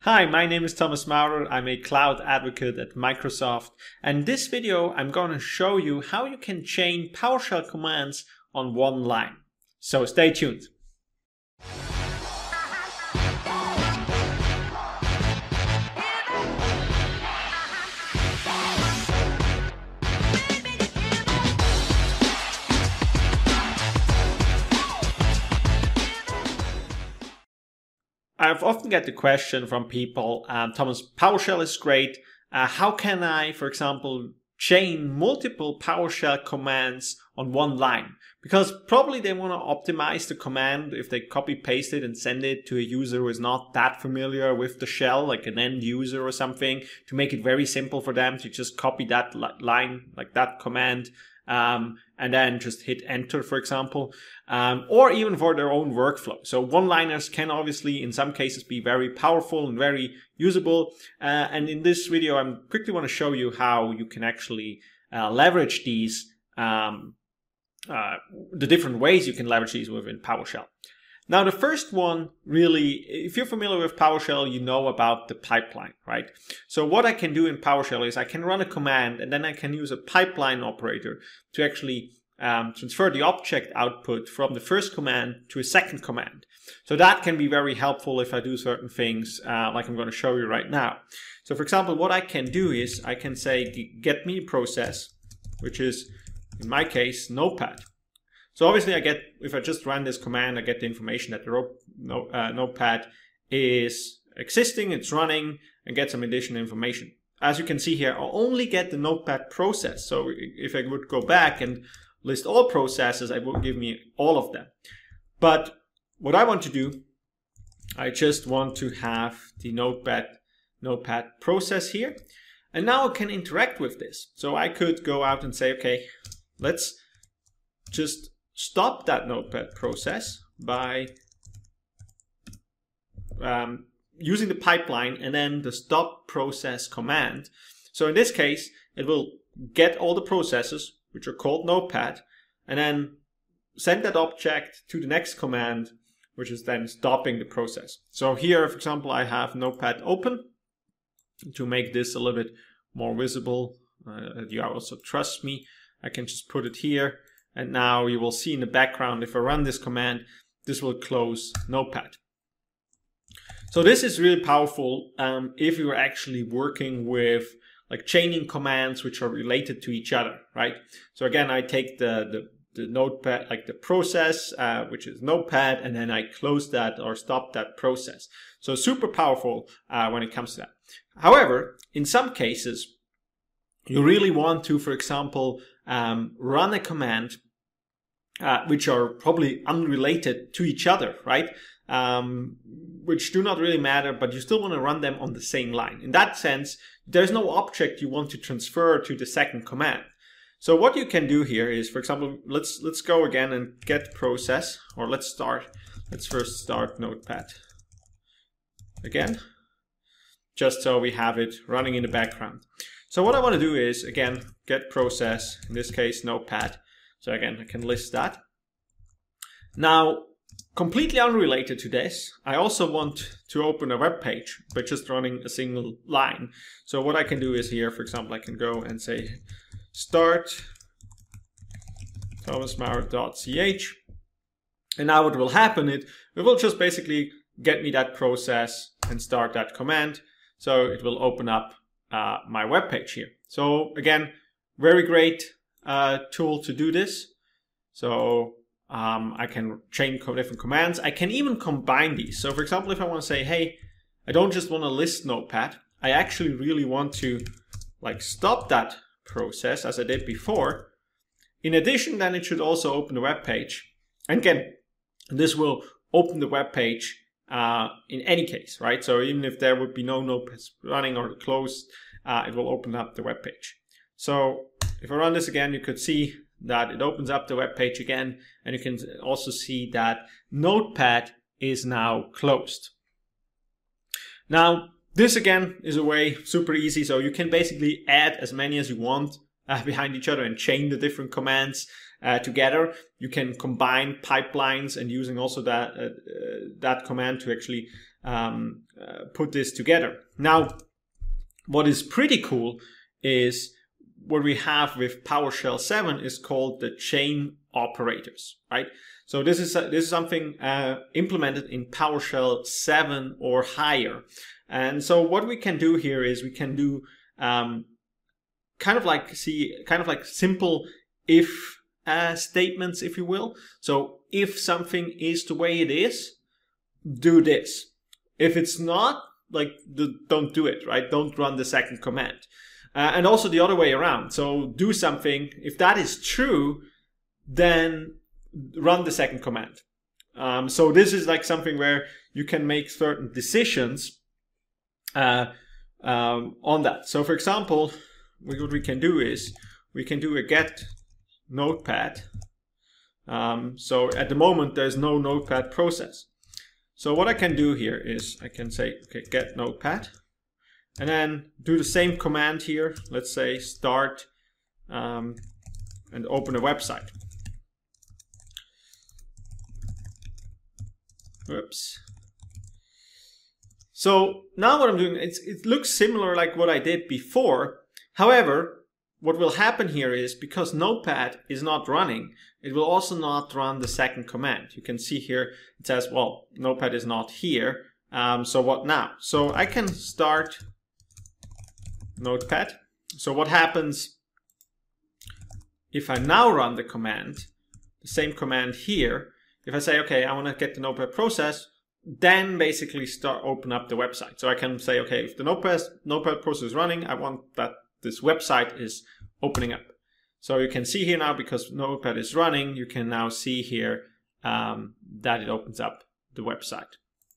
Hi, my name is Thomas Maurer. I'm a cloud advocate at Microsoft. And in this video, I'm going to show you how you can chain PowerShell commands on one line. So stay tuned. I've often get the question from people, Thomas, PowerShell is great. How can I, for example, chain multiple PowerShell commands on one line? Because probably they want to optimize the command if they copy paste it and send it to a user who is not that familiar with the shell, like an end user or something, to make it very simple for them to just copy that line, like that command, and then just hit enter, for example, or even for their own workflow. So one-liners can obviously in some cases be very powerful and very usable. And in this video, I quickly want to show you how you can actually leverage these, the different ways you can leverage these within PowerShell. Now, the first one, really, if you're familiar with PowerShell, you know about the pipeline, right? So what I can do in PowerShell is I can run a command and then I can use a pipeline operator to actually transfer the object output from the first command to a second command. So that can be very helpful if I do certain things like I'm going to show you right now. So for example, what I can do is I can say get me process, which is in my case Notepad. So obviously if I just run this command, I get the information that the Notepad is existing, it's running, and get some additional information. As you can see here, I'll only get the Notepad process. So if I would go back and list all processes, it will give me all of them. But what I want to do, I just want to have the Notepad process here. And now I can interact with this. So I could go out and say, okay, let's just stop that Notepad process by using the pipeline and then the stop process command. So in this case, it will get all the processes, which are called Notepad, and then send that object to the next command, which is then stopping the process. So here, for example, I have Notepad open. To make this a little bit more visible, you also trust me, I can just put it here. And now you will see in the background, if I run this command, this will close Notepad. So this is really powerful if you're actually working with like chaining commands which are related to each other, right? So again, I take the Notepad, like the process, which is Notepad, and then I close that or stop that process. So super powerful when it comes to that. However, in some cases, you really want to, for example, run a command which are probably unrelated to each other, right? Which do not really matter, but you still want to run them on the same line. In that sense, there's no object you want to transfer to the second command. So what you can do here is, for example, let's go again and get process, or let's first start Notepad again, just so we have it running in the background. So what I want to do is, again, get process, in this case, Notepad. So again, I can list that. Now, completely unrelated to this, I also want to open a web page by just running a single line. So what I can do is here, for example, I can go and say start thomasmaurer.ch. And now what will happen is it will just basically get me that process and start that command. So it will open up my web page here. So again, very great tool to do this. So I can chain different commands. I can even combine these. So for example, if I want to say, hey, I don't just want to list Notepad, I actually really want to like stop that process as I did before. In addition, then it should also open the web page. And again, this will open the web page in any case, right? So even if there would be no Notepad running or closed, it will open up the web page. So if I run this again, you could see that it opens up the web page again, and you can also see that Notepad is now closed. Now, this again is a way super easy, so you can basically add as many as you want behind each other and chain the different commands together. You can combine pipelines and using also that command to actually put this together. Now, what is pretty cool is what we have with PowerShell 7 is called the chain operators, right? So this is something implemented in PowerShell 7 or higher. And so what we can do here is we can do kind of like simple if statements, if you will. So if something is the way it is, do this. If it's not, like, don't do it, right? Don't run the second command. And also the other way around. So do something. If that is true, then run the second command. So this is like something where you can make certain decisions on that. So for example, what we can do is we can do a get notepad. So at the moment there's no notepad process. So what I can do here is I can say, okay, get notepad, and then do the same command here. Let's say start and open a website. Whoops. So now what I'm doing, it looks similar like what I did before. However, what will happen here is because Notepad is not running, it will also not run the second command. You can see here it says, well, Notepad is not here. So what now? So I can start Notepad. So what happens if I now run the command, the same command here? If I say, okay, I want to get the Notepad process, then basically open up the website. So I can say, okay, if the Notepad process is running, I want that this website is opening up. So you can see here now, because Notepad is running, you can now see here that it opens up the website.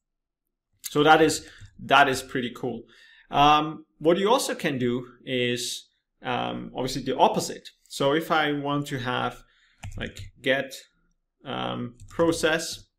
So that is pretty cool. What you also can do is obviously the opposite. So if I want to have like get process,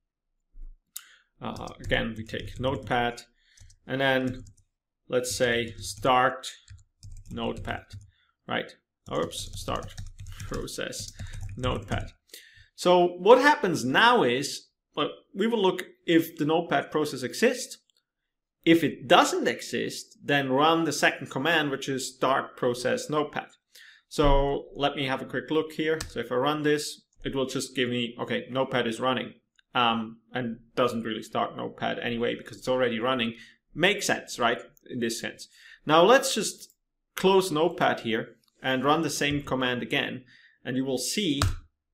again we take Notepad, and then let's say start Notepad, right? Oops, start process Notepad. So what happens now is, well, we will look if the Notepad process exists. If it doesn't exist, then run the second command, which is start process Notepad. So let me have a quick look here. So if I run this, it will just give me, okay, Notepad is running, and doesn't really start Notepad anyway because it's already running. Makes sense, right? In this sense. Now let's just close Notepad here and run the same command again, and you will see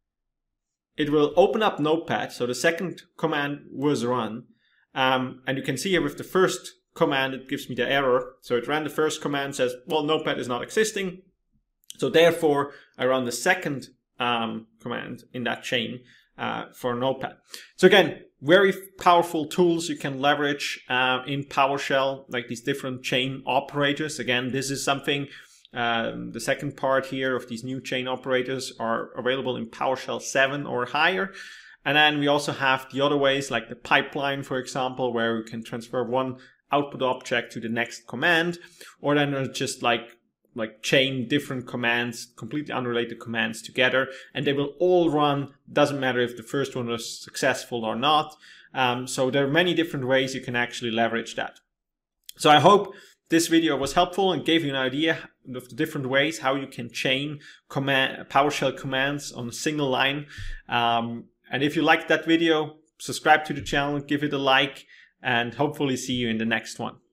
it will open up Notepad. So the second command was run, and you can see here with the first command it gives me the error. So it ran the first command, says, well, Notepad is not existing, so therefore I run the second command in that chain for Notepad. So again, very powerful tools you can leverage in PowerShell, like these different chain operators. Again, this is something, the second part here of these new chain operators are available in PowerShell 7 or higher. And then we also have the other ways, like the pipeline, for example, where we can transfer one output object to the next command, or then there's just like chain different commands, completely unrelated commands together, and they will all run, doesn't matter if the first one was successful or not. So there are many different ways you can actually leverage that. So I hope this video was helpful and gave you an idea of the different ways how you can chain PowerShell commands on a single line. And if you liked that video, subscribe to the channel, give it a like, and hopefully see you in the next one.